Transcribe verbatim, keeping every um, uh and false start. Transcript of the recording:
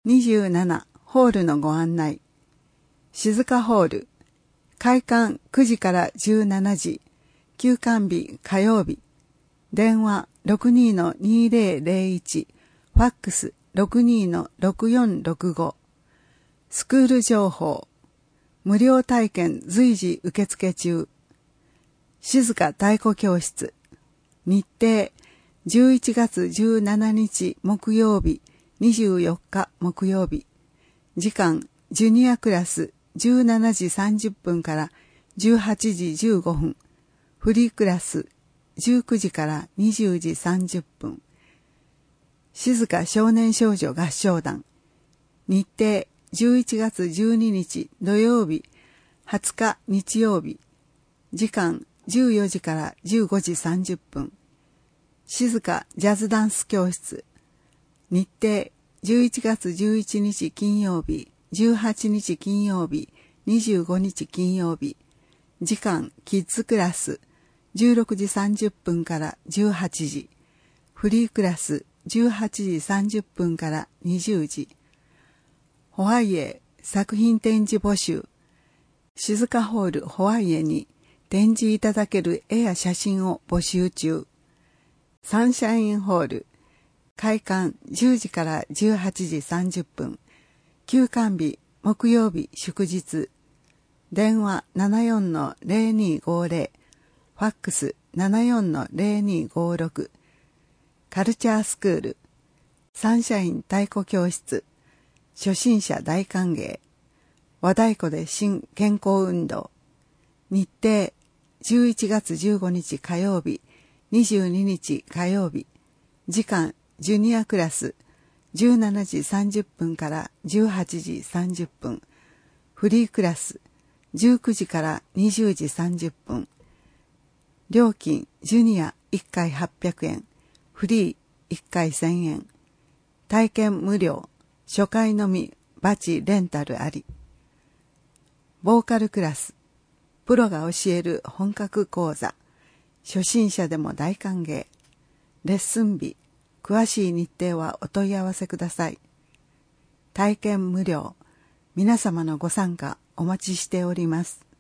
にじゅうななホールのご案内。静かホール。開館くじからじゅうしちじ。休館日火曜日。電話 ろくにー にーぜろぜろいち。ファックス ろくにー ろくよんろくご。スクール情報。無料体験随時受付中。静か太鼓教室。日程じゅういちがつじゅうしちにち木曜日、にじゅうよっか木曜日。時間ジュニアクラスじゅうしちじさんじゅっぷんからじゅうはちじじゅうごふん。フリークラスじゅうくじからにじゅうじさんじゅっぷん。静か少年少女合唱団。日程じゅういちがつじゅうににち土曜日、はつか日曜日。時間じゅうよじからじゅうごじさんじゅっぷん。静かジャズダンス教室。日程じゅういちがつじゅういちにち金曜日、じゅうはちにち金曜日、にじゅうごにち金曜日。時間キッズクラスじゅうろくじさんじゅっぷんからじゅうはちじ。フリークラスじゅうはちじさんじゅっぷんからにじゅうじ。ホワイエ作品展示募集。静かホールホワイエに展示いただける絵や写真を募集中。サンシャインホール。開館じゅうじからじゅうはちじさんじゅっぷん。休館日木曜日祝日。電話 ななよんのぜろにごぜろ。ファックス ななよんのぜろにごろく。カルチャースクール。サンシャイン太鼓教室。初心者大歓迎。和太鼓で新健康運動。日程じゅういちがつじゅうごにち火曜日、にじゅうににち火曜日。時間ジュニアクラスじゅうしちじさんじゅっぷんからじゅうはちじさんじゅっぷん。フリークラスじゅうくじからにじゅうじさんじゅっぷん。料金ジュニアいっかいはっぴゃくえん、フリーいっかいせんえん。体験無料、初回のみバチレンタルあり。ボーカルクラス、プロが教える本格講座。初心者でも大歓迎。レッスン日、詳しい日程はお問い合わせください。体験無料。皆様のご参加お待ちしております。